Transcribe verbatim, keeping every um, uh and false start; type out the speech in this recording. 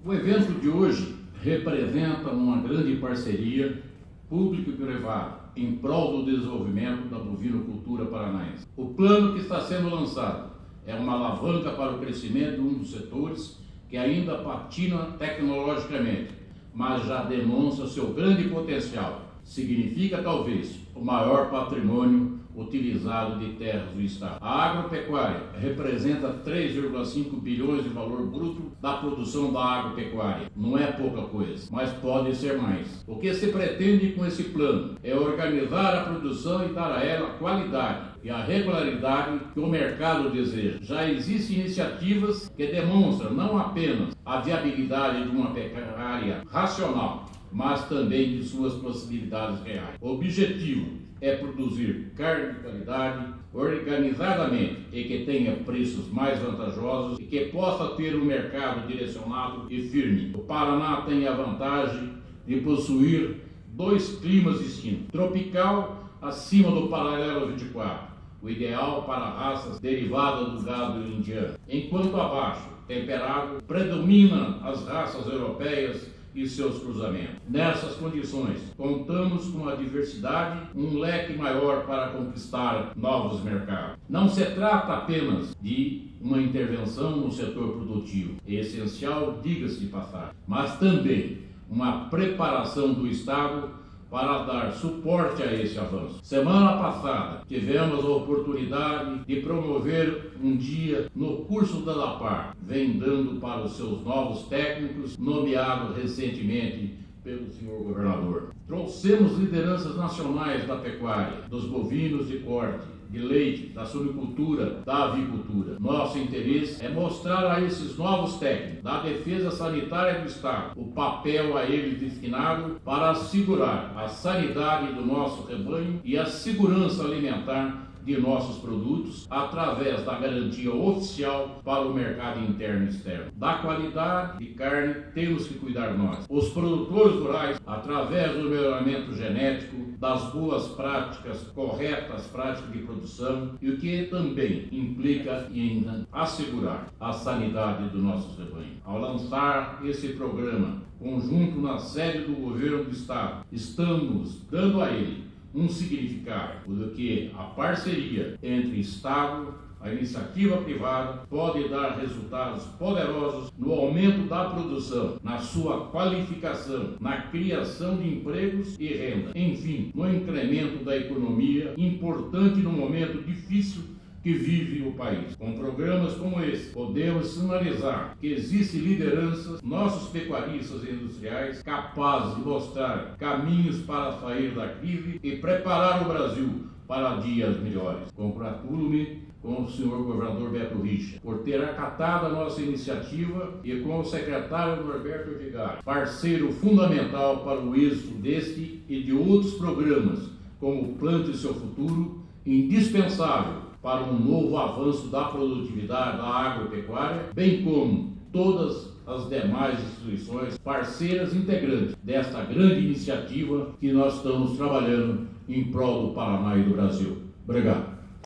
O evento de hoje representa uma grande parceria público e privada em prol do desenvolvimento da bovinocultura paranaense. O plano que está sendo lançado é uma alavanca para o crescimento de um dos setores que ainda patina tecnologicamente, mas já demonstra seu grande potencial. Significa, talvez, o maior patrimônio utilizado de terras do Estado. A agropecuária representa três vírgula cinco bilhões de valor bruto da produção da agropecuária. Não é pouca coisa, mas pode ser mais. O que se pretende com esse plano é organizar a produção e dar a ela qualidade e a regularidade que o mercado deseja. Já existem iniciativas que demonstram não apenas a viabilidade de uma pecuária racional, mas também de suas possibilidades reais. O objetivo é produzir carne de qualidade, organizadamente e que tenha preços mais vantajosos e que possa ter um mercado direcionado e firme. O Paraná tem a vantagem de possuir dois climas distintos: tropical acima do paralelo vinte e quatro, o ideal para raças derivadas do gado indiano, enquanto abaixo, temperado, predomina as raças europeias e seus cruzamentos. Nessas condições, contamos com a diversidade, um leque maior para conquistar novos mercados. Não se trata apenas de uma intervenção no setor produtivo, é essencial, diga-se de passagem, mas também uma preparação do Estado para dar suporte a esse avanço. Semana passada, tivemos a oportunidade de promover um dia no curso da LAPAR, vem dando para os seus novos técnicos, nomeados recentemente pelo senhor governador. Trouxemos lideranças nacionais da pecuária, dos bovinos de corte, de leite, da suinicultura, da avicultura. Nosso interesse é mostrar a esses novos técnicos da defesa sanitária do Estado o papel a eles destinado para assegurar a sanidade do nosso rebanho e a segurança alimentar de nossos produtos através da garantia oficial para o mercado interno e externo. Da qualidade de carne temos que cuidar nós, os produtores rurais, através do melhoramento genético, das boas práticas, corretas práticas de produção, e o que também implica em assegurar a sanidade do nosso rebanho. Ao lançar esse programa conjunto na sede do governo do Estado, estamos dando a ele um significado do que a parceria entre Estado, a iniciativa privada, pode dar resultados poderosos no aumento da produção, na sua qualificação, na criação de empregos e renda, enfim, no incremento da economia, importante no momento difícil que vive o país. Com programas como esse, podemos sinalizar que existem lideranças, nossos pecuaristas e industriais, capazes de mostrar caminhos para sair da crise e preparar o Brasil para dias melhores. Congratulo-me com o senhor governador Beto Richa por ter acatado a nossa iniciativa e com o secretário Norberto Edgar, parceiro fundamental para o êxito deste e de outros programas, como Plante Seu Futuro, indispensável para um novo avanço da produtividade da agropecuária, bem como todas as demais instituições parceiras integrantes desta grande iniciativa que nós estamos trabalhando em prol do Paraná e do Brasil. Obrigado.